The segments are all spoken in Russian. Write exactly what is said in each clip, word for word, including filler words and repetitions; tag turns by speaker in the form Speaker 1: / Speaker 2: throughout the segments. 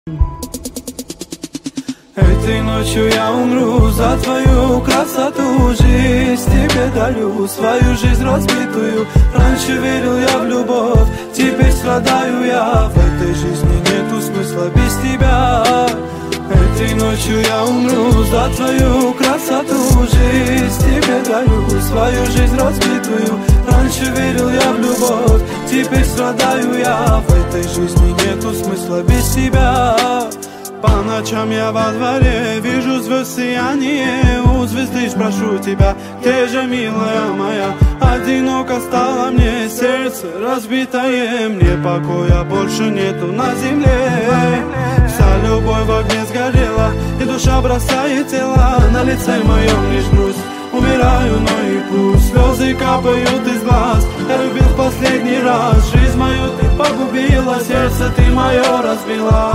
Speaker 1: Этой ночью я умру за твою красоту. Жизнь тебе дарю, свою жизнь разбитую. Раньше верил я в любовь, теперь страдаю я. В этой жизни нету смысла без тебя. Этой ночью я умру за твою красоту. Жизнь тебе дарю, свою жизнь разбитую. Раньше верил я в любовь, теперь страдаю я. В этой жизни нету смысла без тебя. По ночам я во дворе вижу звезд сияние. У звезды спрошу тебя, где же, милая моя? Одиноко стало мне сердце разбитое. Мне покоя больше нету на земле. Вся любовь в огне сгорела, и душа бросает тело. На лице моем лишь грусть, умираю, но и пусть слезы капают из глаз. Я любил в последний раз, жизнь мою ты погубила, сердце ты мое разбила.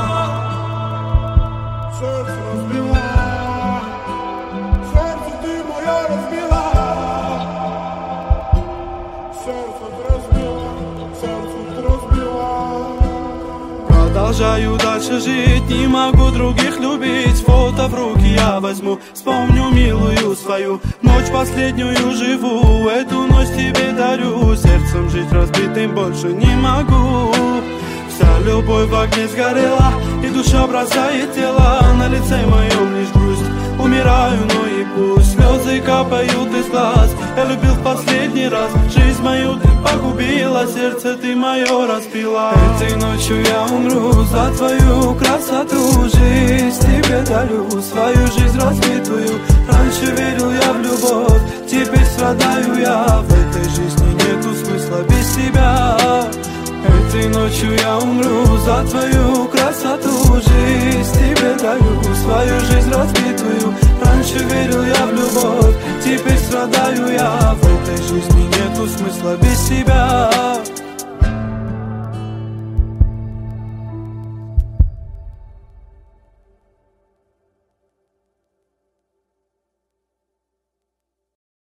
Speaker 2: Сердце разбила, сердце ты моя разбила. Сердце ты разбила, сердце ты разбила.
Speaker 1: Продолжаю дальше жить, не могу других любить. Фото в руки я возьму, вспомню милую свою. Ночь последнюю живу, эту ночь тебе дарю. Сердцем жить разбитым больше не могу. Вся любовь в огне сгорела, и душа бросает тело. На лице моем лишь грусть, умираю, но и пусть слезы капают из глаз. Я любил в последний раз, жизнь мою ты погубила, сердце ты мое разбила. Этой ночью я умру за твою красоту. Жизнь тебе дарю, свою жизнь разбитую. Раньше верил я в любовь, теперь страдаю я. В этой жизни нету смысла без тебя. Этой ночью я умру за твою красоту. Жизнь тебе дарю, свою жизнь разбитую. Раньше верил я в любовь, теперь страдаю я. В этой жизни нету смысла без тебя.